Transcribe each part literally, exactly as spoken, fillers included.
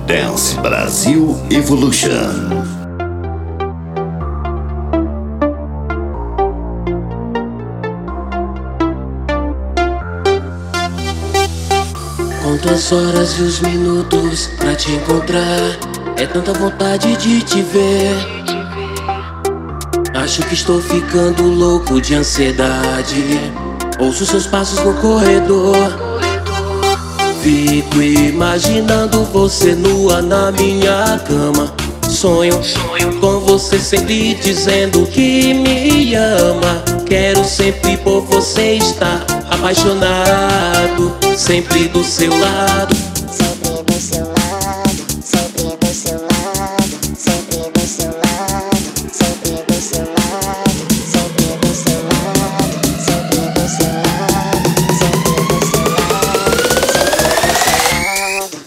Dance Brasil Evolution. Conto as horas e os minutos pra te encontrar. É tanta vontade de te ver. Acho que estou ficando louco de ansiedade. Ouço seus passos no corredor. Fico imaginando você nua na minha cama. Sonho com você sempre dizendo que me ama. Quero sempre por você estar apaixonado, sempre do seu lado. Sempre do seu lado, sempre do seu lado, sempre do seu lado, sempre do seu lado, sempre do seu lado, sempre do seu lado, sempre do seu lado, sempre do seu lado.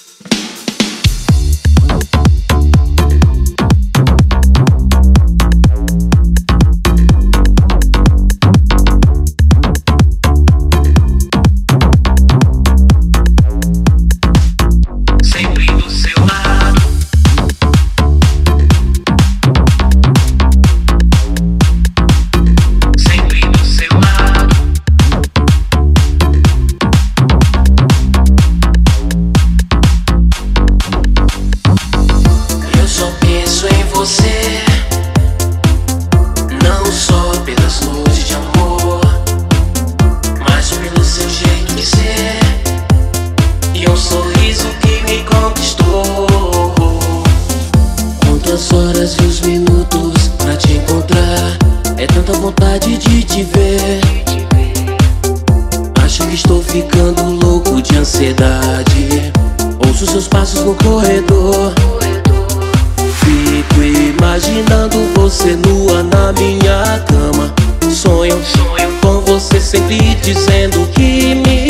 Horas e os minutos pra te encontrar. É tanta vontade de te ver. Acho que estou ficando louco de ansiedade. Ouço seus passos no corredor. Fico imaginando você nua na minha cama. Sonho com você sempre dizendo que me